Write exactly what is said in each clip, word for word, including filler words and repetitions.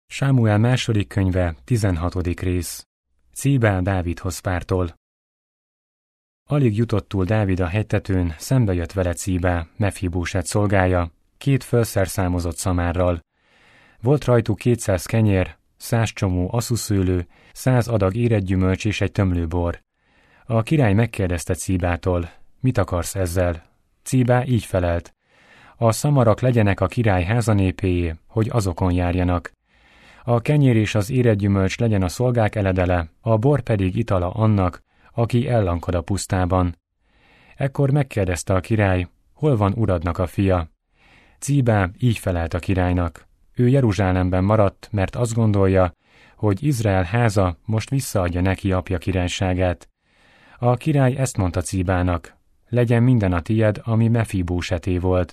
Sámuel második könyve, tizenhatodik rész. Cíbá Dávidhoz pártol. Alig jutott túl Dávid a hegytetőn, szembe jött vele Cíbá, Mefibóset szolgája, két fölszerszámozott szamárral. Volt rajtuk kétszáz kenyér, száz csomó asszuszőlő, száz adag éretgyümölcs és egy tömlőbor. A király megkérdezte Cíbától, mit akarsz ezzel? Cíbá így felelt, a szamarak legyenek a király házanépéjé, hogy azokon járjanak. A kenyér és az éretgyümölcs legyen a szolgák eledele, a bor pedig itala annak, aki ellankad a pusztában. Ekkor megkérdezte a király, hol van uradnak a fia? Cíbá így felelt a királynak. Ő Jeruzsálemben maradt, mert azt gondolja, hogy Izrael háza most visszaadja neki apja királyságát. A király ezt mondta Cíbának, legyen minden a tied, ami Mefibóseté volt.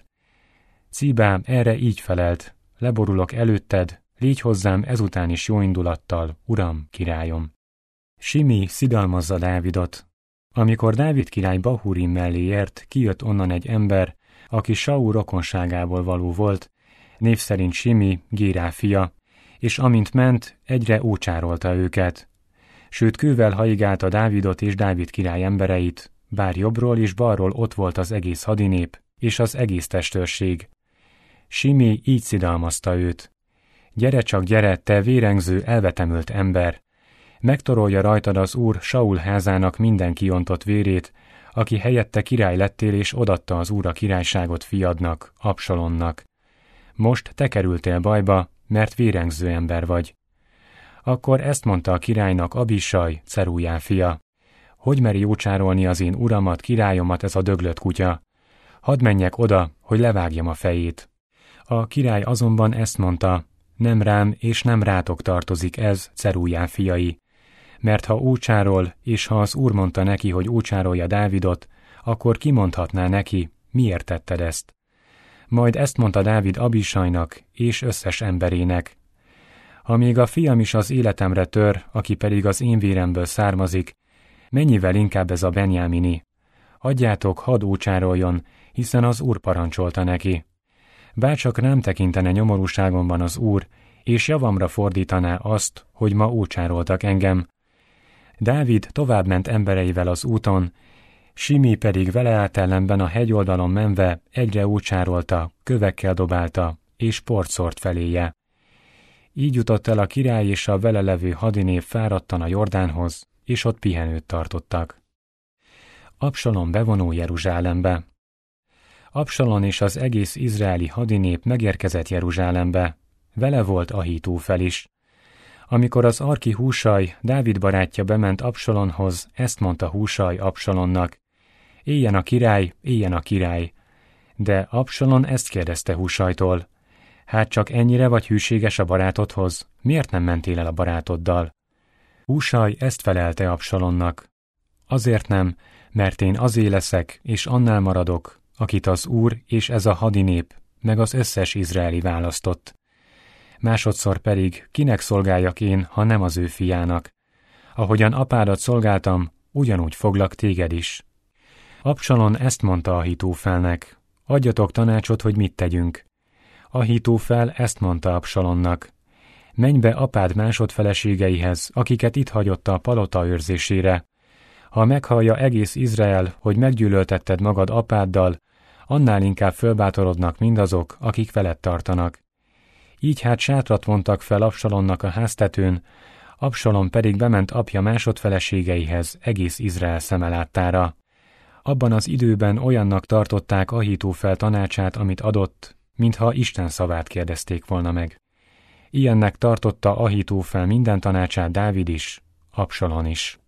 Cíbá erre így felelt, leborulok előtted, légy hozzám ezután is jó indulattal, uram, királyom. Simi szidalmazza Dávidot. Amikor Dávid király Bahurim mellé ért, kijött onnan egy ember, aki Saul rokonságából való volt, név szerint Simi, Gérá fia, és amint ment, egyre ócsárolta őket. Sőt, kővel haigálta Dávidot és Dávid király embereit, bár jobbról és balról ott volt az egész hadinép és az egész testőrség. Simi így szidalmazta őt. Gyere csak, gyere, te vérengző, elvetemült ember! Megtorolja rajtad az úr Saul házának minden kiontott vérét, aki helyette király lettél és odatta az úr a királyságot fiadnak, Absalonnak. Most te kerültél bajba, mert vérengző ember vagy. Akkor ezt mondta a királynak Abisaj, Cerújá fia. Hogy meri jócsárolni az én uramat, királyomat ez a döglött kutya? Hadd menjek oda, hogy levágjam a fejét. A király azonban ezt mondta, nem rám és nem rátok tartozik ez, Cerújá fiai. Mert ha ócsárol, és ha az úr mondta neki, hogy ócsárolja Dávidot, akkor kimondhatná neki, miért tetted ezt. Majd ezt mondta Dávid Abisajnak és összes emberének. Ha még a fiam is az életemre tör, aki pedig az én véremből származik, mennyivel inkább ez a Benjámini. Adjátok, hadd ócsároljon, hiszen az úr parancsolta neki. Bárcsak rám tekintene nyomorúságomban az úr, és javamra fordítaná azt, hogy ma ócsároltak engem. Dávid továbbment embereivel az úton, Simi pedig vele állt ellenben a hegyoldalon menve egyre ócsárolta, kövekkel dobálta, és port szórt feléje. Így jutott el a király és a vele levő hadinép fáradtan a Jordánhoz, és ott pihenőt tartottak. Absalom bevonul Jeruzsálembe. Absalom és az egész izraeli hadinép megérkezett Jeruzsálembe, vele volt Ahítófel is. Amikor az arki Húsaj, Dávid barátja bement Absalomhoz, ezt mondta Húsaj Absalomnak, éljen a király, éljen a király. De Absalom ezt kérdezte Húsajtól, hát csak ennyire vagy hűséges a barátodhoz, miért nem mentél el a barátoddal? Húsaj ezt felelte Absalomnak, azért nem, mert én azé leszek, és annál maradok, akit az úr és ez a hadinép, meg az összes izraeli választott. Másodszor pedig kinek szolgáljak én, ha nem az ő fiának? Ahogyan apádat szolgáltam, ugyanúgy foglak téged is. Absalom ezt mondta Ahítófelnek, adjatok tanácsot, hogy mit tegyünk. Ahítófel ezt mondta Absalomnak, menj be apád másodfeleségeihez, akiket itt hagyott a palota őrzésére. Ha meghallja egész Izrael, hogy meggyűlöltetted magad apáddal, annál inkább fölbátorodnak mindazok, akik veled tartanak. Így hát sátrat vontak fel Absalomnak a háztetőn, Absalom pedig bement apja másodfeleségeihez egész Izrael szeme láttára. Abban az időben olyannak tartották Ahítófel tanácsát, amit adott, mintha Isten szavát kérdezték volna meg. Ilyennek tartotta Ahítófel minden tanácsát Dávid is, Absalom is.